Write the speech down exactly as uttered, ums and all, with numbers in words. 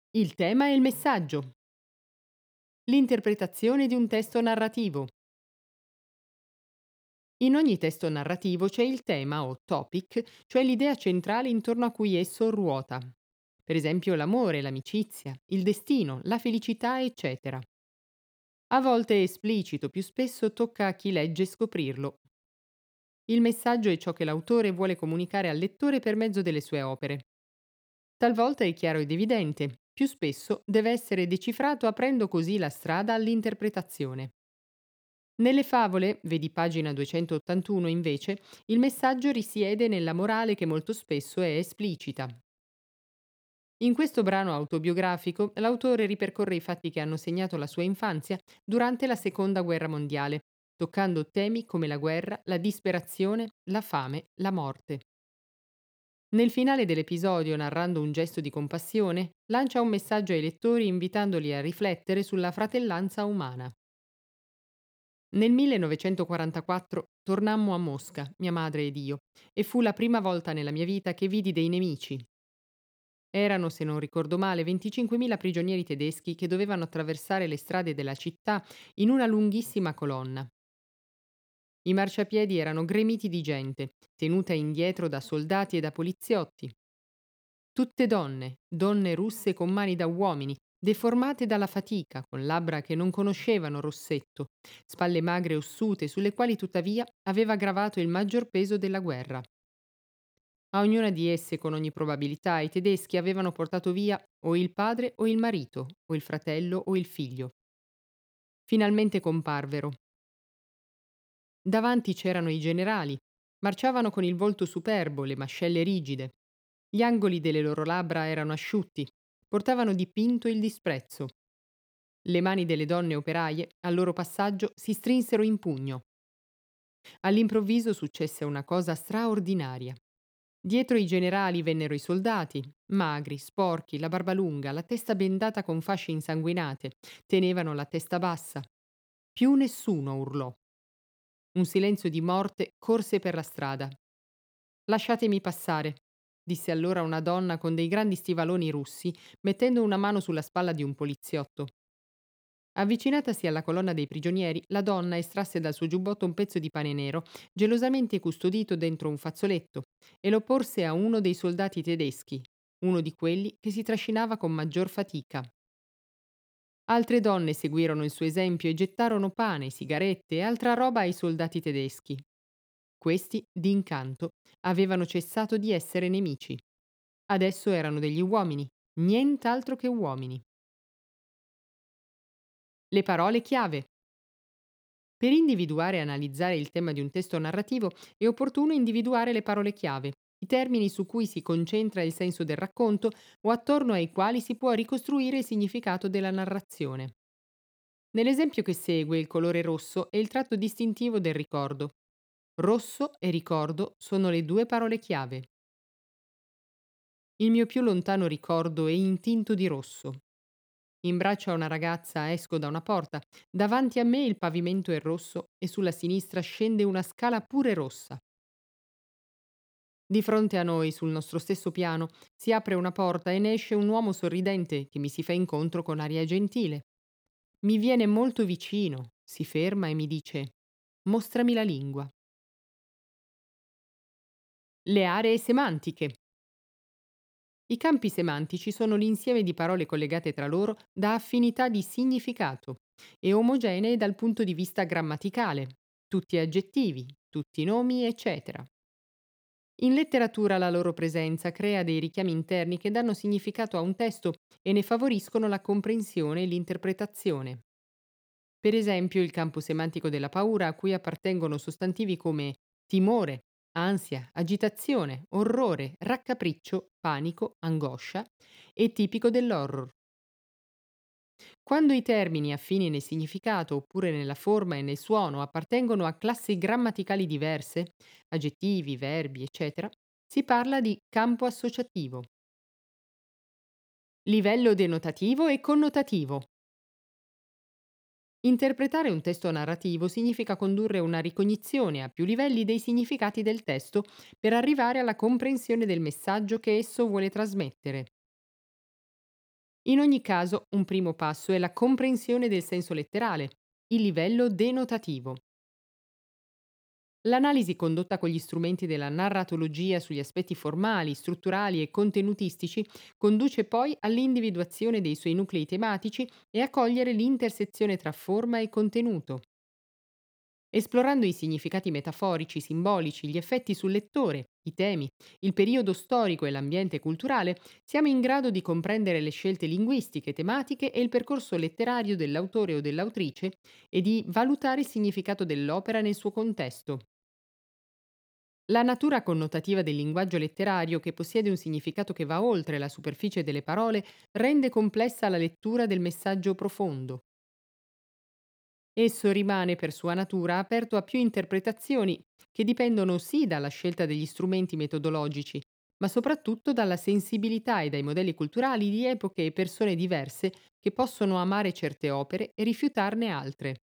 Il tema e il messaggio. L'interpretazione di un testo narrativo. In ogni testo narrativo c'è il tema o topic, cioè l'idea centrale intorno a cui esso ruota. Per esempio l'amore, l'amicizia, il destino, la felicità, eccetera. A volte è esplicito, più spesso tocca a chi legge scoprirlo. Il messaggio è ciò che l'autore vuole comunicare al lettore per mezzo delle sue opere. Talvolta è chiaro ed evidente, più spesso deve essere decifrato aprendo così la strada all'interpretazione. Nelle favole, vedi pagina duecentottantuno invece, il messaggio risiede nella morale che molto spesso è esplicita. In questo brano autobiografico, l'autore ripercorre i fatti che hanno segnato la sua infanzia durante la Seconda Guerra Mondiale, toccando temi come la guerra, la disperazione, la fame, la morte. Nel finale dell'episodio, narrando un gesto di compassione, lancia un messaggio ai lettori invitandoli a riflettere sulla fratellanza umana. Nel millenovecentoquarantaquattro tornammo a Mosca, mia madre ed io, e fu la prima volta nella mia vita che vidi dei nemici. Erano, se non ricordo male, venticinquemila prigionieri tedeschi che dovevano attraversare le strade della città in una lunghissima colonna. I marciapiedi erano gremiti di gente, tenuta indietro da soldati e da poliziotti. Tutte donne, donne russe con mani da uomini, deformate dalla fatica, con labbra che non conoscevano rossetto, spalle magre e ossute sulle quali tuttavia aveva gravato il maggior peso della guerra. A ognuna di esse, con ogni probabilità, i tedeschi avevano portato via o il padre o il marito, o il fratello o il figlio. Finalmente comparvero. Davanti c'erano i generali, marciavano con il volto superbo, le mascelle rigide. Gli angoli delle loro labbra erano asciutti, portavano dipinto il disprezzo. Le mani delle donne operaie, al loro passaggio, si strinsero in pugno. All'improvviso successe una cosa straordinaria. Dietro i generali vennero i soldati, magri, sporchi, la barba lunga, la testa bendata con fasce insanguinate, tenevano la testa bassa. Più nessuno urlò. Un silenzio di morte corse per la strada. «Lasciatemi passare», disse allora una donna con dei grandi stivaloni russi, mettendo una mano sulla spalla di un poliziotto. Avvicinatasi alla colonna dei prigionieri, la donna estrasse dal suo giubbotto un pezzo di pane nero, gelosamente custodito dentro un fazzoletto, e lo porse a uno dei soldati tedeschi, uno di quelli che si trascinava con maggior fatica. Altre donne seguirono il suo esempio e gettarono pane, sigarette e altra roba ai soldati tedeschi. Questi, d'incanto, avevano cessato di essere nemici. Adesso erano degli uomini, nient'altro che uomini. Le parole chiave. Per individuare e analizzare il tema di un testo narrativo è opportuno individuare le parole chiave, i termini su cui si concentra il senso del racconto o attorno ai quali si può ricostruire il significato della narrazione. Nell'esempio che segue, il colore rosso è il tratto distintivo del ricordo. Rosso e ricordo sono le due parole chiave. Il mio più lontano ricordo è intinto di rosso. In braccio a una ragazza esco da una porta. Davanti a me il pavimento è rosso e sulla sinistra scende una scala pure rossa. Di fronte a noi, sul nostro stesso piano, si apre una porta e ne esce un uomo sorridente che mi si fa incontro con aria gentile. Mi viene molto vicino, si ferma e mi dice: «Mostrami la lingua». Le aree semantiche. I campi semantici sono l'insieme di parole collegate tra loro da affinità di significato e omogenee dal punto di vista grammaticale, tutti aggettivi, tutti nomi, eccetera. In letteratura la loro presenza crea dei richiami interni che danno significato a un testo e ne favoriscono la comprensione e l'interpretazione. Per esempio il campo semantico della paura, a cui appartengono sostantivi come timore, ansia, agitazione, orrore, raccapriccio, panico, angoscia, è tipico dell'horror. Quando i termini affini nel significato oppure nella forma e nel suono appartengono a classi grammaticali diverse, aggettivi, verbi, eccetera, si parla di campo associativo. Livello denotativo e connotativo. Interpretare un testo narrativo significa condurre una ricognizione a più livelli dei significati del testo per arrivare alla comprensione del messaggio che esso vuole trasmettere. In ogni caso, un primo passo è la comprensione del senso letterale, il livello denotativo. L'analisi condotta con gli strumenti della narratologia sugli aspetti formali, strutturali e contenutistici conduce poi all'individuazione dei suoi nuclei tematici e a cogliere l'intersezione tra forma e contenuto. Esplorando i significati metaforici, simbolici, gli effetti sul lettore, i temi, il periodo storico e l'ambiente culturale, siamo in grado di comprendere le scelte linguistiche, tematiche e il percorso letterario dell'autore o dell'autrice e di valutare il significato dell'opera nel suo contesto. La natura connotativa del linguaggio letterario, che possiede un significato che va oltre la superficie delle parole, rende complessa la lettura del messaggio profondo. Esso rimane per sua natura aperto a più interpretazioni, che dipendono sì dalla scelta degli strumenti metodologici, ma soprattutto dalla sensibilità e dai modelli culturali di epoche e persone diverse che possono amare certe opere e rifiutarne altre.